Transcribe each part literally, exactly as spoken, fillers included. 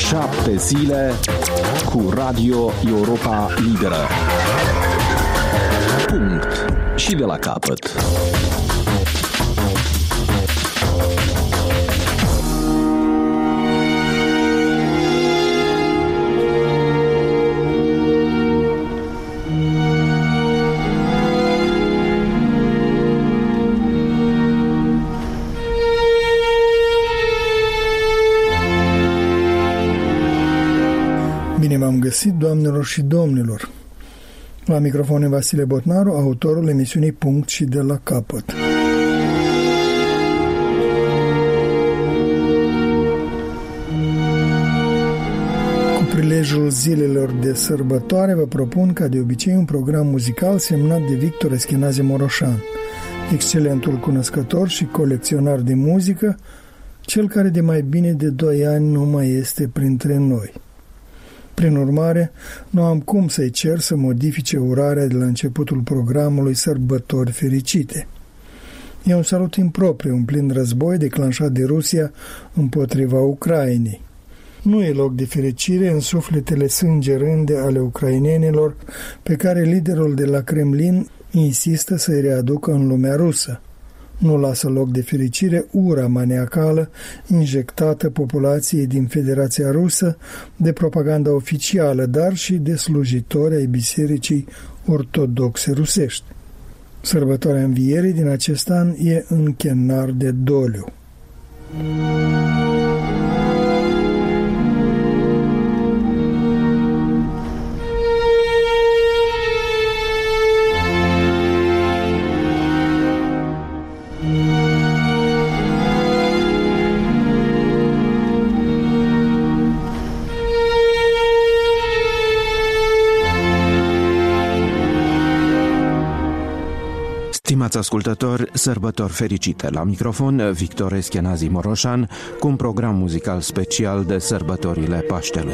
Șapte zile cu Radio Europa Liberă. Punct. Și de la capăt. Bine v-am găsit, doamnelor și domnilor. La microfon e Vasile Botnaru, autorul emisiunii Punct și de la capăt. Cu prilejul zilelor de sărbătoare vă propun, ca de obicei, un program muzical semnat de Victor Eschenazi Moroșan, excelentul cunoscător și colecționar de muzică, cel care de mai bine de doi ani nu mai este printre noi. Prin urmare, nu am cum să-i cer să modifice urarea de la începutul programului Sărbători fericite. E un salut impropriu, un plin război declanșat de Rusia împotriva Ucrainei. Nu e loc de fericire în sufletele sângerânde ale ucrainenilor pe care liderul de la Kremlin insistă să-i readucă în lumea rusă. Nu lasă loc de fericire ura maniacală injectată populației din Federația Rusă de propaganda oficială, dar și de slujitori ai Bisericii Ortodoxe rusești. Sărbătoarea Învierii din acest an e închenar de doliu. Stimați ascultători, sărbători fericite! La microfon, Victor Eschenazi Moroșan, cu un program muzical special de sărbătorile Paștelui.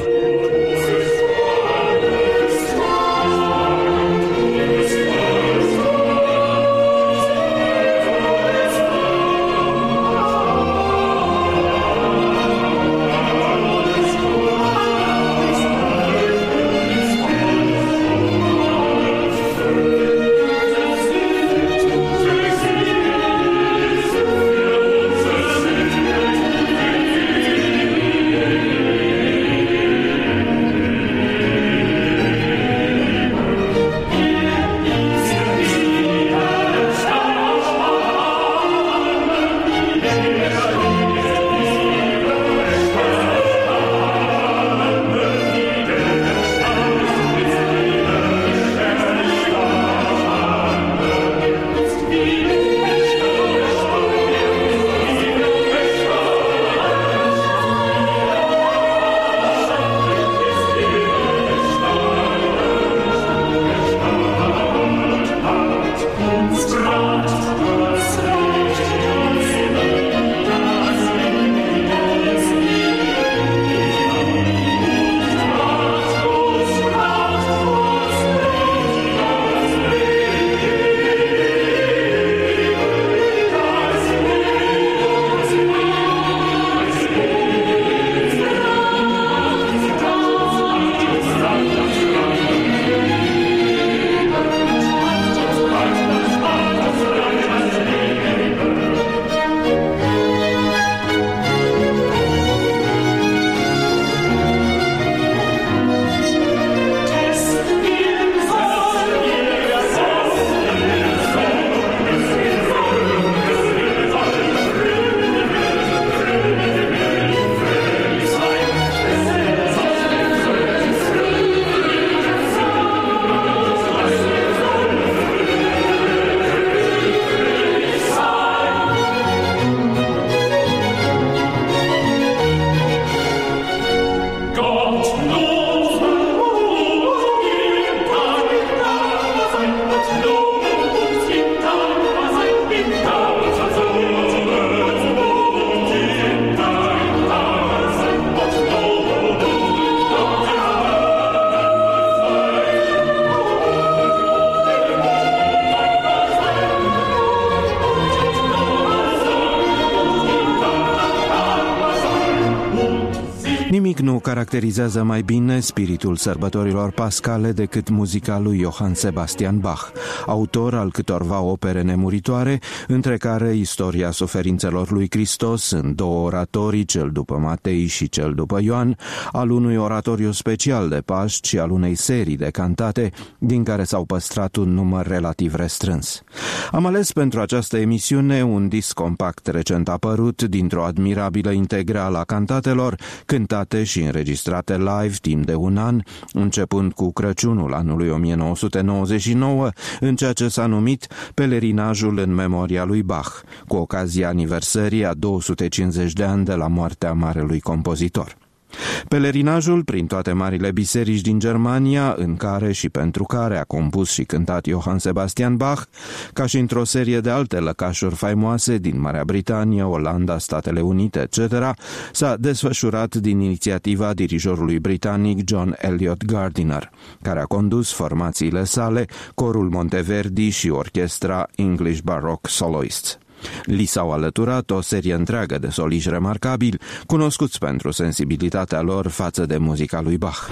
Nimic nu caracterizează mai bine spiritul sărbătorilor pascale decât muzica lui Johann Sebastian Bach, autor al câtorva opere nemuritoare, între care Istoria suferințelor lui Hristos în două oratorii, cel după Matei și cel după Ioan, al unui oratoriu special de Paști și al unei serii de cantate, din care s-au păstrat un număr relativ restrâns. Am ales pentru această emisiune un disc compact recent apărut dintr-o admirabilă integrală a cantatelor, cântate și înregistrate live timp de un an, începând cu Crăciunul anului o mie nouă sute nouăzeci și nouă, în ceea ce s-a numit Pelerinajul în memoria lui Bach, cu ocazia aniversării a două sute cincizeci de ani de la moartea marelui compozitor. Pelerinajul prin toate marile biserici din Germania, în care și pentru care a compus și cântat Johann Sebastian Bach, ca și într-o serie de alte lăcașuri faimoase din Marea Britanie, Olanda, Statele Unite, et cetera, s-a desfășurat din inițiativa dirijorului britanic John Eliot Gardiner, care a condus formațiile sale, Corul Monteverdi și orchestra English Baroque Soloists. Li s-au alăturat o serie întreagă de soliști remarcabili, cunoscuți pentru sensibilitatea lor față de muzica lui Bach.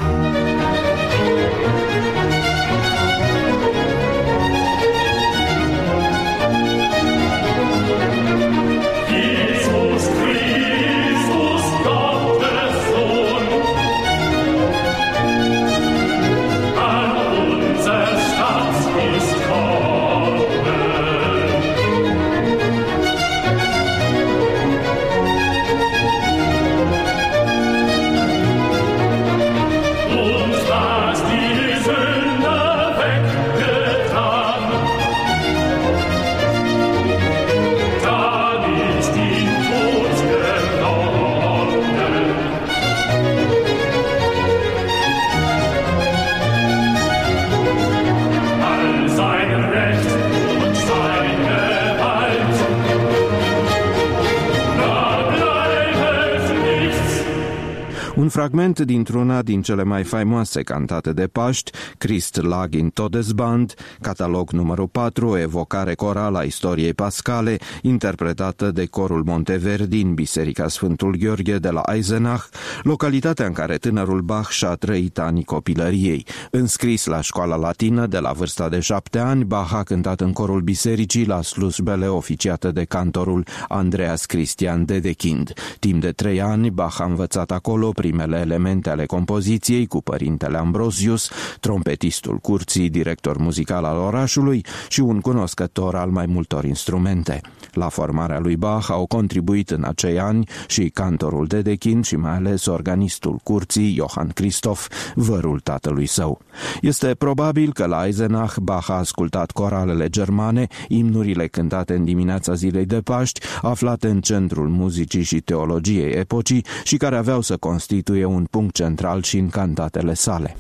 Un fragment dintr-una din cele mai faimoase cantate de Paști, Christ lag in Todesband, catalog numărul patru, o evocare corală a istoriei pascale, interpretată de Corul Monteverdi în Biserica Sfântul Gheorghe de la Eisenach, localitatea în care tânărul Bach și-a trăit anii copilăriei. Înscris la școala latină de la vârsta de șapte ani, Bach a cântat în corul bisericii la slujbele oficiate de cantorul Andreas Christian Dedekind. Timp de trei ani, Bach a învățat acolo primele elemente ale compoziției cu părintele Ambrosius, trompetistul curții, director muzical al orașului și un cunoscător al mai multor instrumente. La formarea lui Bach au contribuit în acei ani și cantorul Dedekind și mai ales organistul curții, Johann Christoph, vărul tatălui său. Este probabil că la Eisenach Bach a ascultat coralele germane, imnurile cântate în dimineața zilei de Paști, aflate în centrul muzicii și teologiei epocii și care aveau să constituie un punct central și în cantatele sale.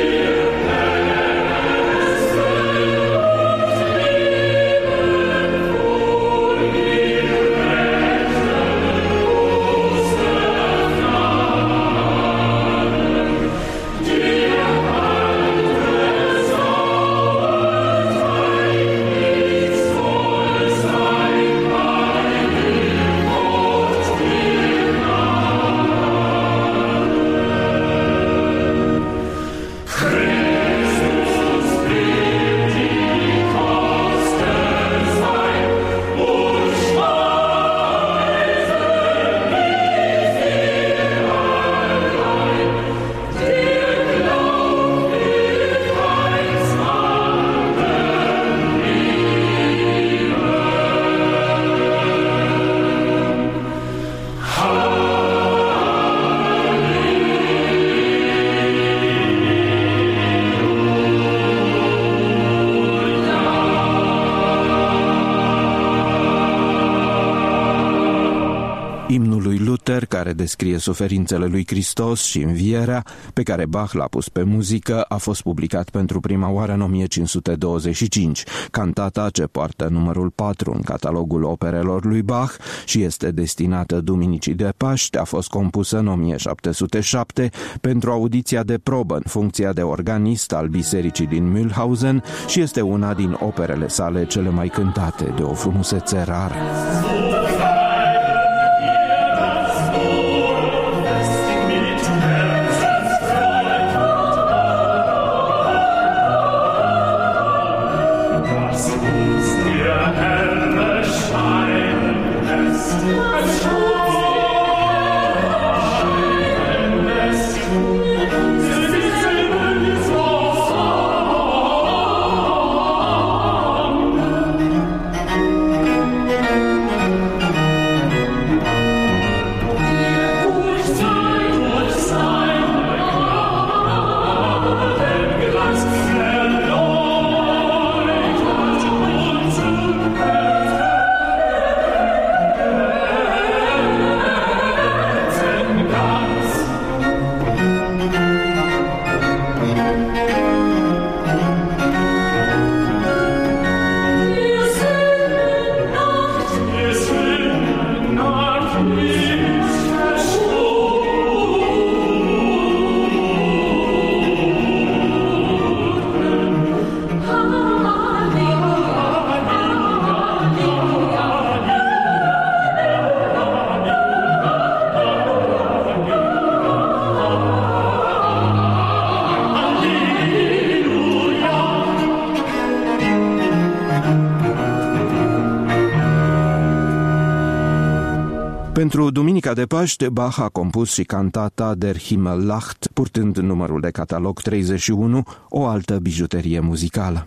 Imnul lui Luther, care descrie suferințele lui Hristos și învierea, pe care Bach l-a pus pe muzică, a fost publicat pentru prima oară în o mie cinci sute douăzeci și cinci. Cantata, ce poartă numărul patru în catalogul operelor lui Bach și este destinată Duminicii de Paști, a fost compusă în o mie șapte sute șapte pentru audiția de probă în funcția de organist al bisericii din Mühlhausen și este una din operele sale cele mai cântate, de o frumusețe rară. Mit Pentru Duminica de Paște, Bach a compus și cantata Der Himmel lacht, purtând numărul de catalog treizeci și unu, o altă bijuterie muzicală.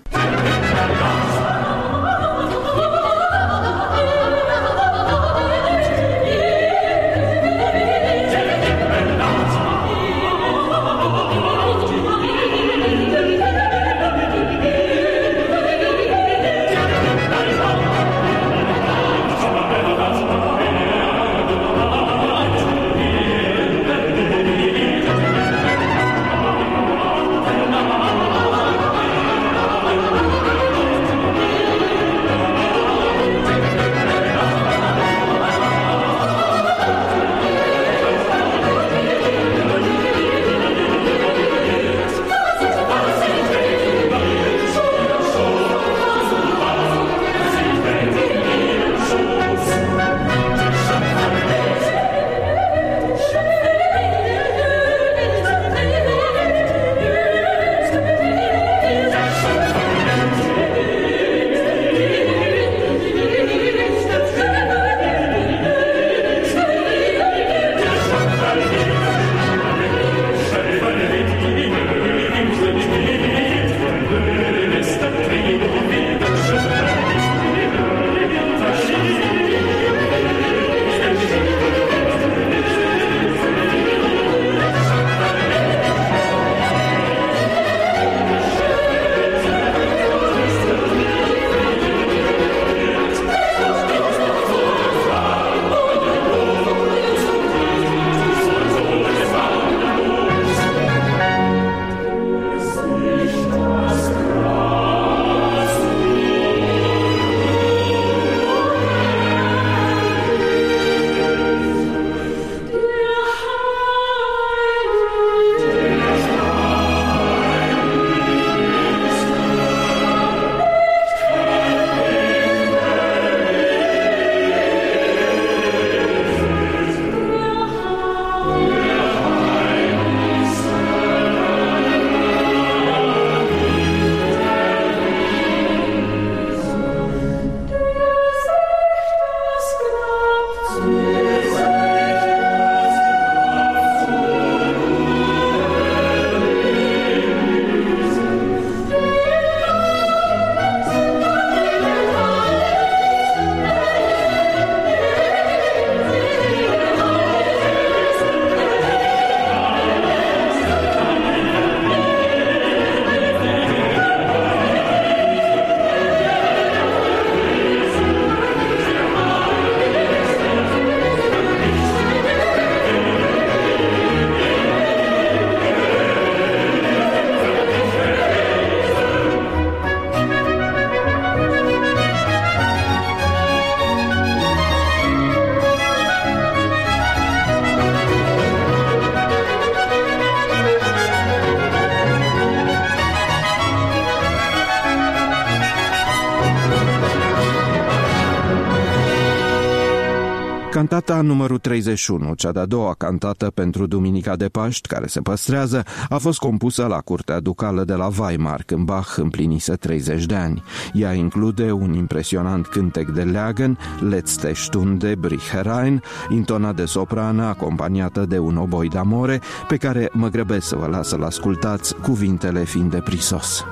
Cantata numărul treizeci și unu, cea de-a doua cantată pentru Duminica de Paști, care se păstrează, a fost compusă la Curtea Ducală de la Weimar, când Bach împlinise treizeci de ani. Ea include un impresionant cântec de leagăn, Letzte Stunde brich herein, intonat de soprană, acompaniată de un oboi d'amore, pe care mă grăbesc să vă las să-l ascultați, cuvintele fiind de prisos.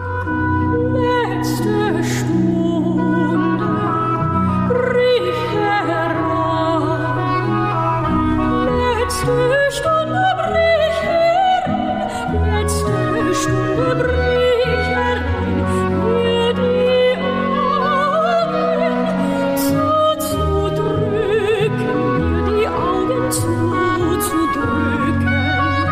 Letzte Stunde brich herein, letzte Stunde brich herein, letzte Stunde brich herein, mir die Augen zuzudrücken, mir die Augen zuzudrücken.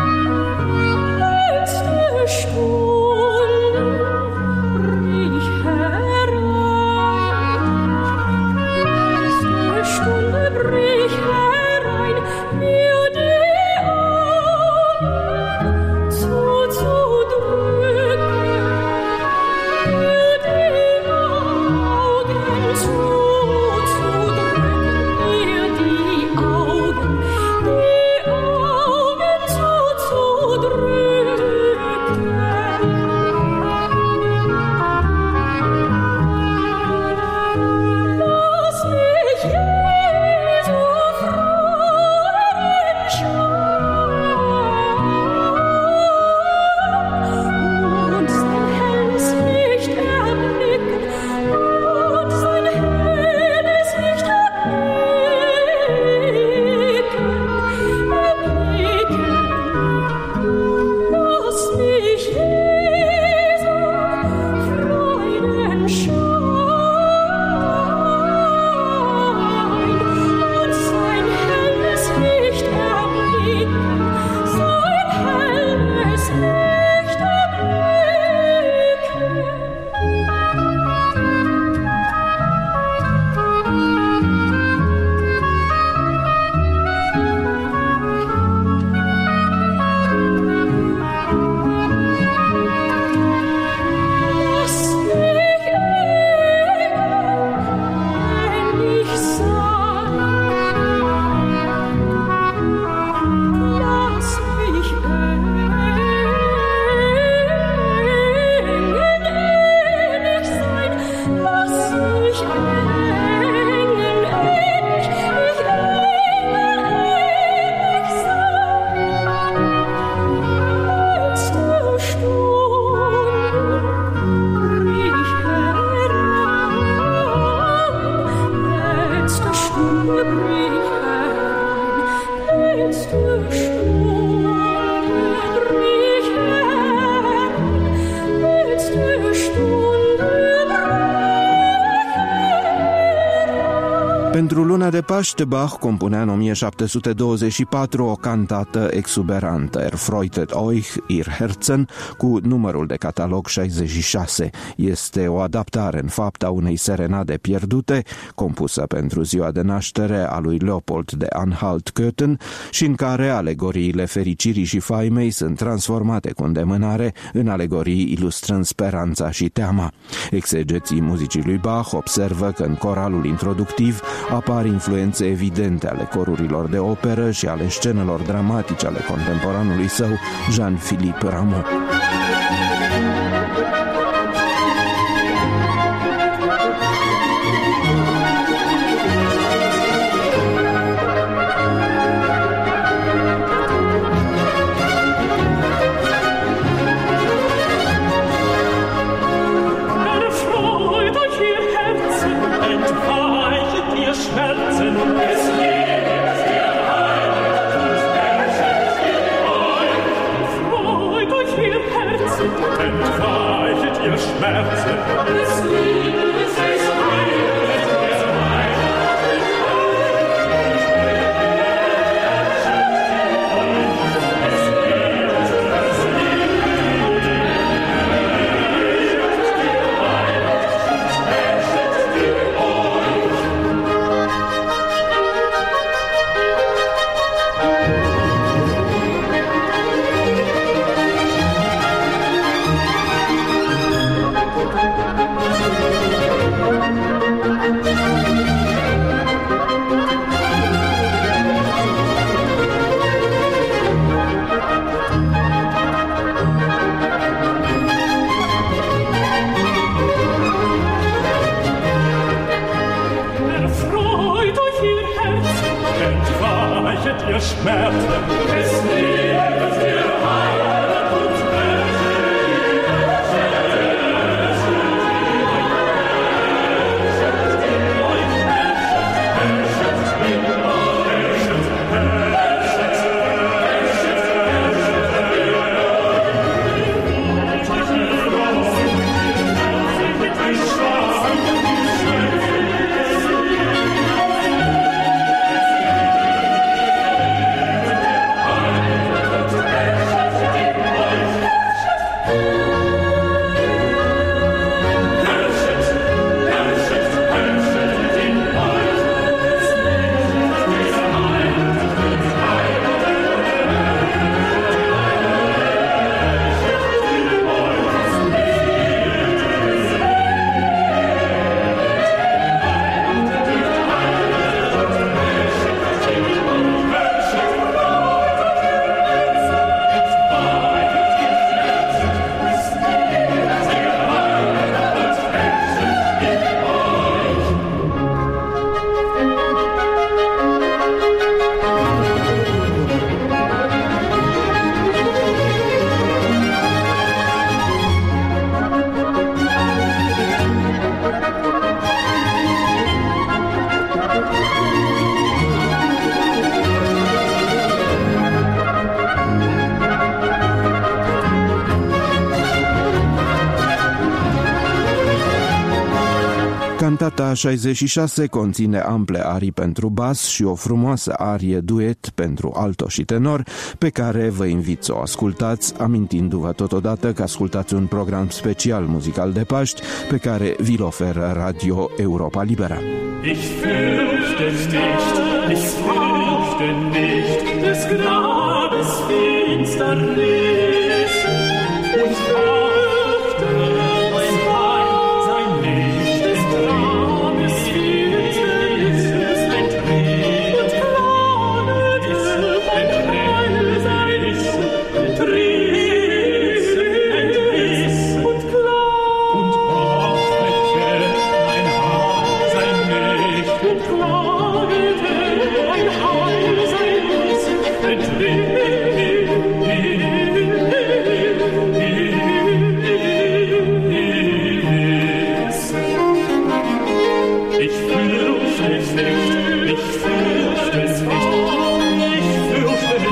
Letzte Stunde brich herein, letzte Stunde brich herein, mir die Pentru luna de Paște, Bach compunea în o mie șapte sute douăzeci și patru o cantată exuberantă, Erfreutet euch, ihr Herzen, cu numărul de catalog șaizeci și șase. Este o adaptare, în fapt, a unei serenade pierdute, compusă pentru ziua de naștere a lui Leopold de Anhalt-Köthen și în care alegoriile fericirii și faimei sunt transformate cu îndemânare în alegorii ilustrând speranța și teama. Exegeții muzicii lui Bach observă că în coralul introductiv apar influențe evidente ale corurilor de operă și ale scenelor dramatice ale contemporanului său, Jean-Philippe Rameau. Cantata șaizeci și șase conține ample arii pentru bas și o frumoasă arie duet pentru alto și tenor, pe care vă invit să o ascultați, amintindu-vă totodată că ascultați un program special muzical de Paști pe care vi-l oferă Radio Europa Libera. Ich fürchte nicht, ich fürchte nicht des Grabes Finsternis und fürchte mein Heil sei nicht des Grabes Finsternis entriss und klagete ein Heil sei nicht entriss, entriss und klagete und hoffete ein Heil sei nicht und klagete ein Heil sei nicht entriss. Ich fürchte es nicht, ich fürchte es nicht, ich fürchte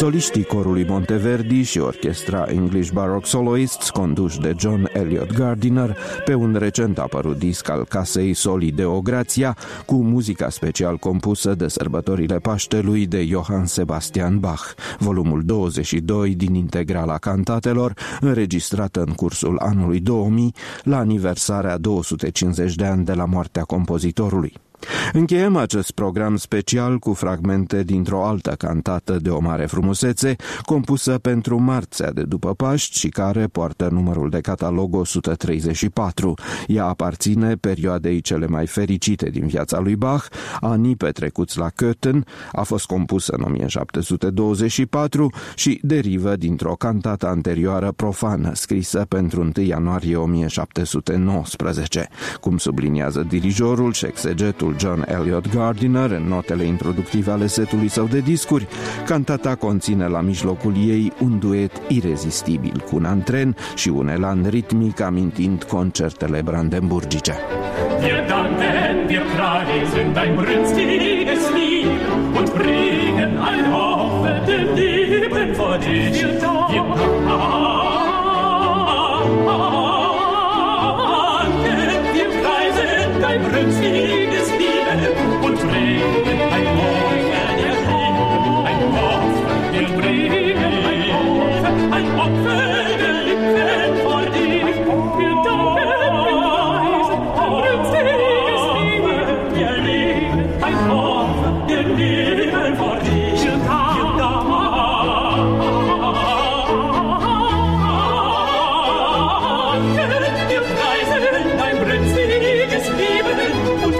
Soliștii corului Monteverdi și orchestra English Baroque Soloists, conduși de John Eliot Gardiner, pe un recent apărut disc al casei Soli Deo Gratia, cu muzica special compusă de sărbătorile Paștelui de Johann Sebastian Bach, volumul douăzeci și doi din integrala cantatelor, înregistrată în cursul anului două mii, la aniversarea două sute cincizeci de ani de la moartea compozitorului. Încheiem acest program special cu fragmente dintr-o altă cantată de o mare frumusețe, compusă pentru marțea de după Paști și care poartă numărul de catalog o sută treizeci și patru. Ea aparține perioadei cele mai fericite din viața lui Bach, anii petrecuți la Köthen, a fost compusă în o mie șapte sute douăzeci și patru și derivă dintr-o cantată anterioară profană, scrisă pentru întâi ianuarie o mie șapte sute nouăsprezece. Cum subliniază dirijorul și exegetul John Eliot Gardiner în notele introductive ale setului său de discuri, cantata conține la mijlocul ei un duet irezistibil cu un antren și un elan ritmic amintind concertele brandenburgice. Wir danken, wir preisen dein brünstiges Lied und bringen ein offenes Leben vor dich. Wir danken, wir preisen dein brünstiges und bringen ein Opfer der Liebe, ein Opfer, wir bringen ein Opfer, ein Opfer der Lippen vor dir. Wir danken, wir Liebe, ein Opfer der Lippen vor dir. Wir danken, wir preisen dein brünstiges Liebe und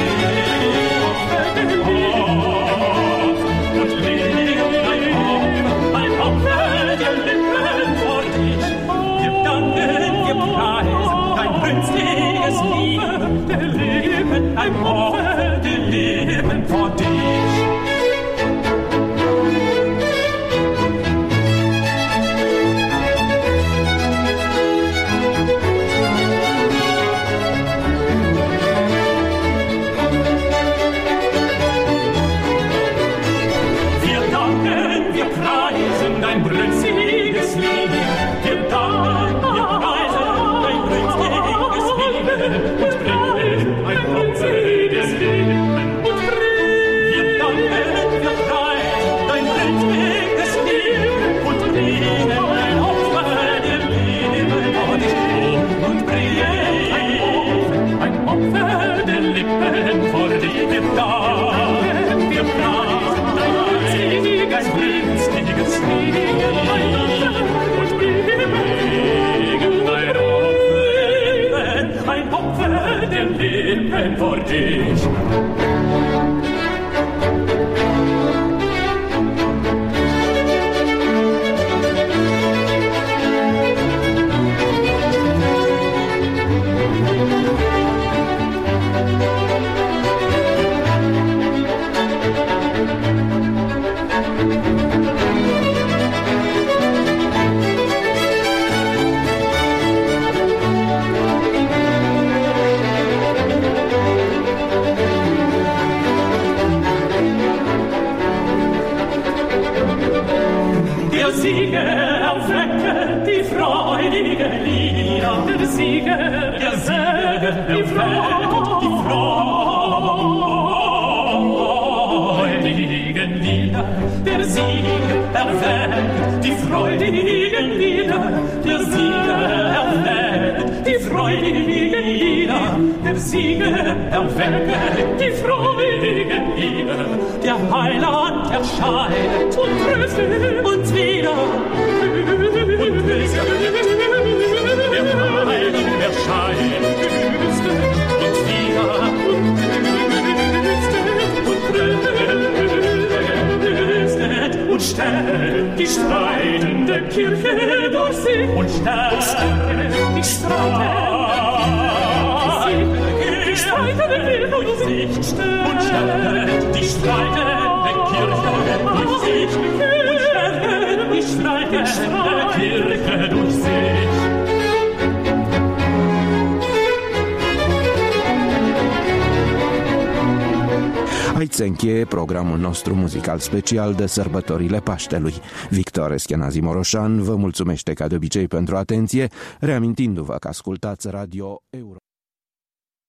ein Opfer, der Leben vor dich. Wir danken, wir preisen dein brünstiges Lied. Wir danken, wir preisen dein brünstiges Lied und bringen ein Opfer des Lebens und bringen. Wir danken, wir preisen dein brünstiges Lied und bringen ein Opfer der Liebe vor dich und bringen ein Opfer der Lippen vor dich. Wir danken, wir preisen dein brünstiges brünstiges Lied und bringen ein Opfer, ein Opfer der Lippen vor dich. Der Sieger erwecke die freudigen Lieder, der Sieger erwecke die freudigen Lieder, der Sieger erwecke die freudigen Lieder, der Sieger erwecke die freudigen Lieder, der Sieger erwecke die freudigen Lieder, der Heiland erscheint und tröstet uns wieder und tröstet, der Heiland erscheint uns wieder und tröstet und stellt die streitende Kirche durch sie und stellt die streitende Kirche durch sie und stellt die streitende Kirche durch sich und stellt die streitende Kirche durch sich. Aici se încheie programul nostru muzical special de sărbătorile Paștelui. Victor Eschenazi Moroșan vă mulțumește ca de obicei pentru atenție, reamintindu-vă că ascultați Radio Euro.